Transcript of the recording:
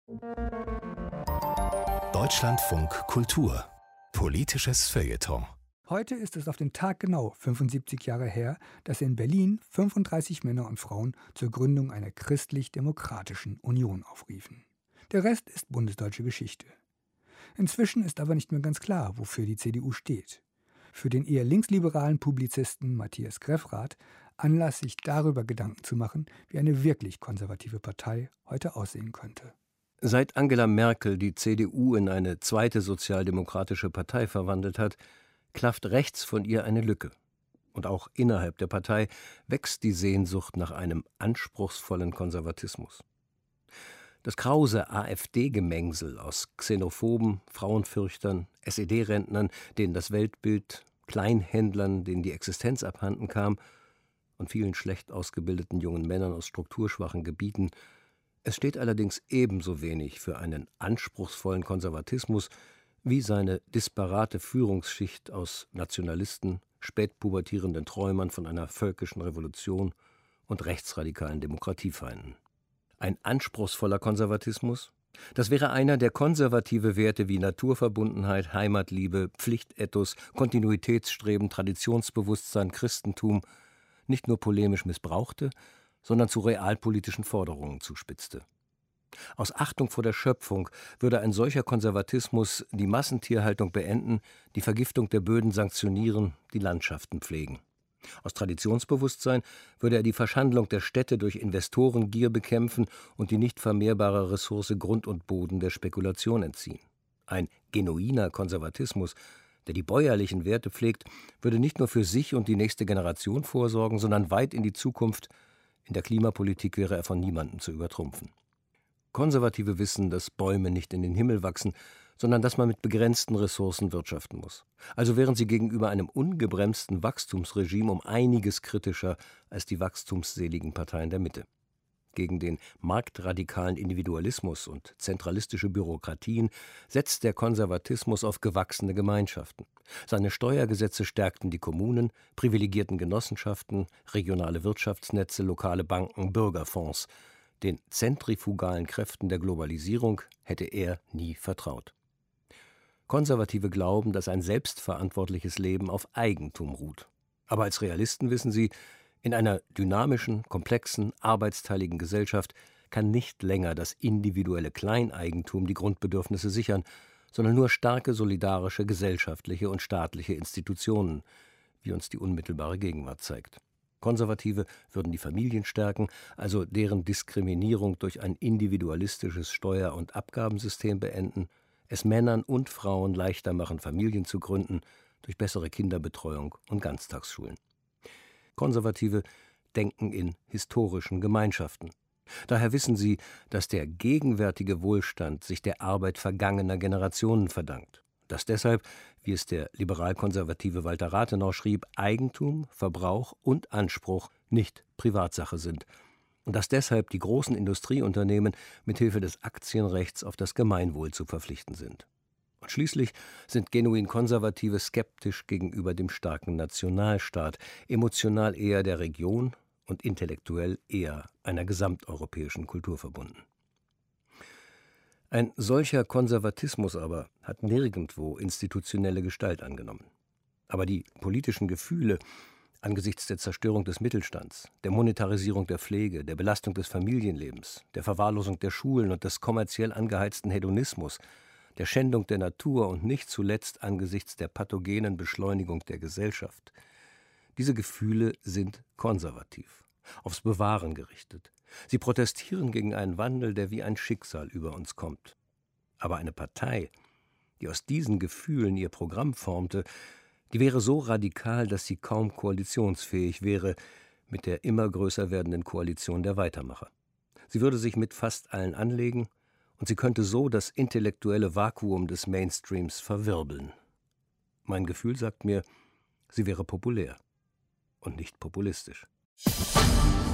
Deutschlandfunk Kultur. Politisches Feuilleton. Heute ist es auf den Tag genau 75 Jahre her, dass in Berlin 35 Männer und Frauen zur Gründung einer christlich-demokratischen Union aufriefen. Der Rest ist bundesdeutsche Geschichte. Inzwischen ist aber nicht mehr ganz klar, wofür die CDU steht. Für den eher linksliberalen Publizisten Matthias Greffrath Anlass, sich darüber Gedanken zu machen, wie eine wirklich konservative Partei heute aussehen könnte. Seit Angela Merkel die CDU in eine zweite sozialdemokratische Partei verwandelt hat, klafft rechts von ihr eine Lücke. Und auch innerhalb der Partei wächst die Sehnsucht nach einem anspruchsvollen Konservatismus. Das krause AfD-Gemengsel aus Xenophoben, Frauenfürchtern, SED-Rentnern, denen das Weltbild, Kleinhändlern, denen die Existenz abhanden kam, und vielen schlecht ausgebildeten jungen Männern aus strukturschwachen Gebieten. Es steht allerdings ebenso wenig für einen anspruchsvollen Konservatismus wie seine disparate Führungsschicht aus Nationalisten, spätpubertierenden Träumern von einer völkischen Revolution und rechtsradikalen Demokratiefeinden. Ein anspruchsvoller Konservatismus? Das wäre einer, der konservative Werte wie Naturverbundenheit, Heimatliebe, Pflichtethos, Kontinuitätsstreben, Traditionsbewusstsein, Christentum nicht nur polemisch missbrauchte, sondern zu realpolitischen Forderungen zuspitzte. Aus Achtung vor der Schöpfung würde ein solcher Konservatismus die Massentierhaltung beenden, die Vergiftung der Böden sanktionieren, die Landschaften pflegen. Aus Traditionsbewusstsein würde er die Verschandlung der Städte durch Investorengier bekämpfen und die nicht vermehrbare Ressource Grund und Boden der Spekulation entziehen. Ein genuiner Konservatismus, der die bäuerlichen Werte pflegt, würde nicht nur für sich und die nächste Generation vorsorgen, sondern weit in die Zukunft. In der Klimapolitik wäre er von niemandem zu übertrumpfen. Konservative wissen, dass Bäume nicht in den Himmel wachsen, sondern dass man mit begrenzten Ressourcen wirtschaften muss. Also wären sie gegenüber einem ungebremsten Wachstumsregime um einiges kritischer als die wachstumsseligen Parteien der Mitte. Gegen den marktradikalen Individualismus und zentralistische Bürokratien setzt der Konservatismus auf gewachsene Gemeinschaften. Seine Steuergesetze stärkten die Kommunen, privilegierten Genossenschaften, regionale Wirtschaftsnetze, lokale Banken, Bürgerfonds. Den zentrifugalen Kräften der Globalisierung hätte er nie vertraut. Konservative glauben, dass ein selbstverantwortliches Leben auf Eigentum ruht. Aber als Realisten wissen sie, in einer dynamischen, komplexen, arbeitsteiligen Gesellschaft kann nicht länger das individuelle Kleineigentum die Grundbedürfnisse sichern, sondern nur starke, solidarische, gesellschaftliche und staatliche Institutionen, wie uns die unmittelbare Gegenwart zeigt. Konservative würden die Familien stärken, also deren Diskriminierung durch ein individualistisches Steuer- und Abgabensystem beenden, es Männern und Frauen leichter machen, Familien zu gründen, durch bessere Kinderbetreuung und Ganztagsschulen. Konservative denken in historischen Gemeinschaften. Daher wissen sie, dass der gegenwärtige Wohlstand sich der Arbeit vergangener Generationen verdankt. Dass deshalb, wie es der liberal-konservative Walter Rathenau schrieb, Eigentum, Verbrauch und Anspruch nicht Privatsache sind. Und dass deshalb die großen Industrieunternehmen mithilfe des Aktienrechts auf das Gemeinwohl zu verpflichten sind. Und schließlich sind genuin Konservative skeptisch gegenüber dem starken Nationalstaat, emotional eher der Region und intellektuell eher einer gesamteuropäischen Kultur verbunden. Ein solcher Konservatismus aber hat nirgendwo institutionelle Gestalt angenommen. Aber die politischen Gefühle angesichts der Zerstörung des Mittelstands, der Monetarisierung der Pflege, der Belastung des Familienlebens, der Verwahrlosung der Schulen und des kommerziell angeheizten Hedonismus, der Schändung der Natur und nicht zuletzt angesichts der pathogenen Beschleunigung der Gesellschaft. Diese Gefühle sind konservativ, aufs Bewahren gerichtet. Sie protestieren gegen einen Wandel, der wie ein Schicksal über uns kommt. Aber eine Partei, die aus diesen Gefühlen ihr Programm formte, die wäre so radikal, dass sie kaum koalitionsfähig wäre mit der immer größer werdenden Koalition der Weitermacher. Sie würde sich mit fast allen anlegen, und sie könnte so das intellektuelle Vakuum des Mainstreams verwirbeln. Mein Gefühl sagt mir, sie wäre populär und nicht populistisch.